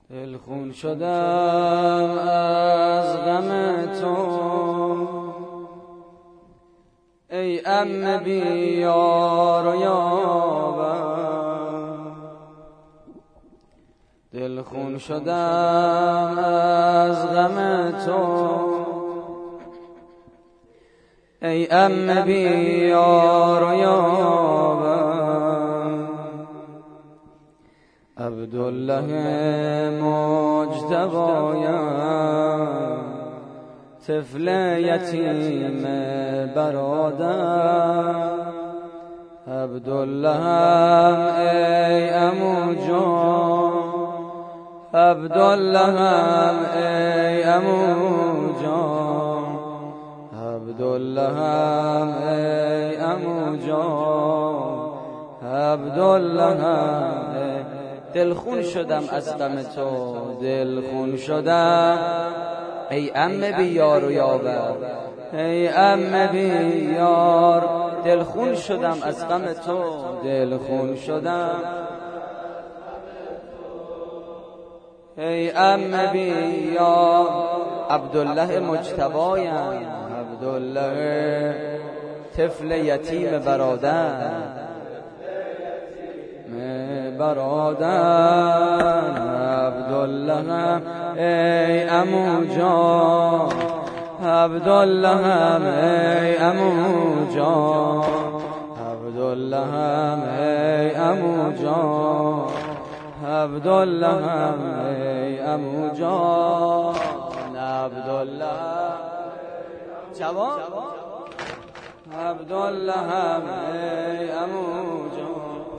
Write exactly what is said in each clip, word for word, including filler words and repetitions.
دلخون شدم از غم تو ای عم بی یار و یاور. دلخون شدم از غم تو ای عم بی یار و یاور. عبدالله مجتبایم طفل یتیم برادر. عبدالله ای عمو جان، عبدالله ای عمو جان، عبدالله ای عمو جان، عبدالله. دلخون شدم از غم تو، دلخون شدم ای عم بی یار و یاور، ای عم بی یار. دلخون شدم از غم تو، دلخون شدم ای عم بی یار. عبدالله مجتبایم، عبدالله طفل یتیم برادر برادر. عبدالله ای عمو جان، عبدالله ای عمو جان، عبدالله ای عمو جان، عبدالله ای عمو جان، عبدالله جوان، عبدالله ای عمو جان.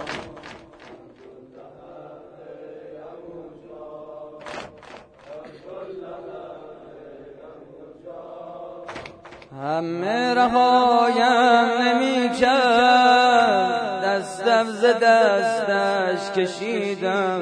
همه رهایم نمی کرد، دستم ز دستش کشیدم.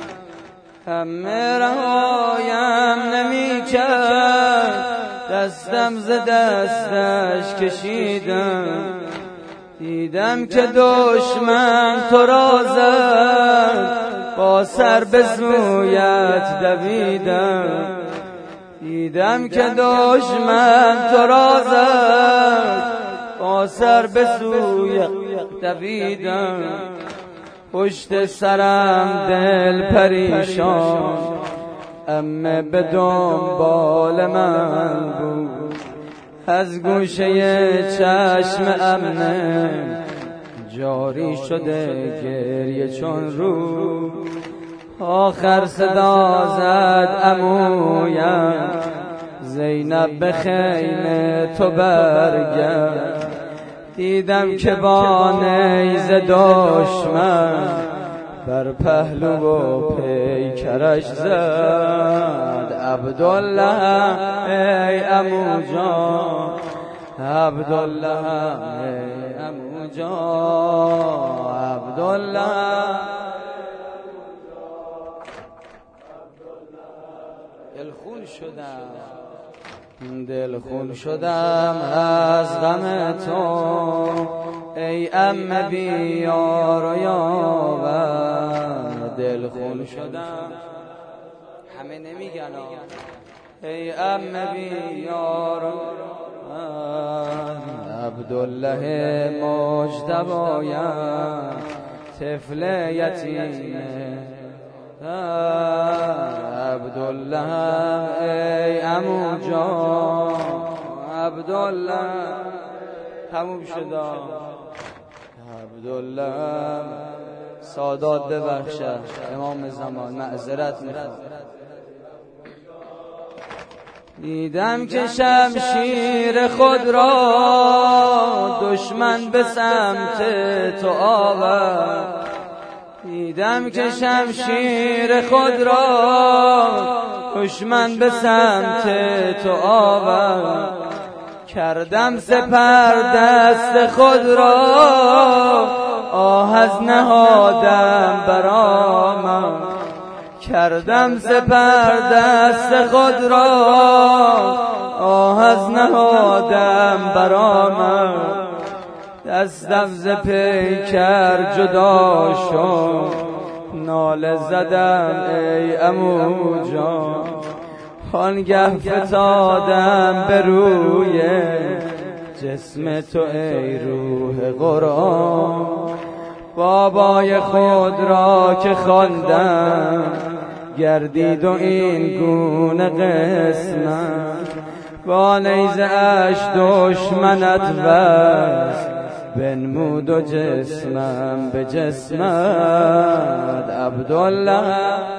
همه رهایم نمی کرد، دستم ز دستش کشیدم. دیدم که دشمن تو را زد، با سر به سویت دویدم. دیدم که دشمن تو را زد، با سر به سوی دویدم. پشت سرم دل پریشان، عمه به دنبال من بود. از گوشه چشم عمه جاری شده گریه چون رو. آخر صدا زد عمویم، زینب به خیمه تو برگرد. دیدم که با نیزه دشمن بر پهلو و پیکرش زد. عبدالله ای عمو جان، عبدالله ای عمو جان، عبدالله. دلخون شدم، دلخون شدم از غم تو ای عم بی یار و یاور. دلخون شدم، همه نمیگن ای عم بی یار و یاور. عبدالله مجتبایم طفل یتیم. عبدالله ای عمو جان، عبدالله. تموم شد. عبدالله سادات ببخشد، امام زمان معذرت میخواد. دیدم که شمشیر خود را دشمن به سمت تو آورد. دیدم که شمشیر خود را دشمن به سمت تو آورد. کردم سپر دست خود را، آه از نهادم برآمد. کردم سپر دست خود را، آه از نهادم برآمد. دستم ز پیکر جدا شد، ناله زدم ای عمو جان، آنگه فتادم به روی جسم تو ای روح قرآن. بابای خود را که خواندم گردید و این گونه قسمت، با نیزه اش دشمنت بست بنمود و جسمم به جسمت. عبدالله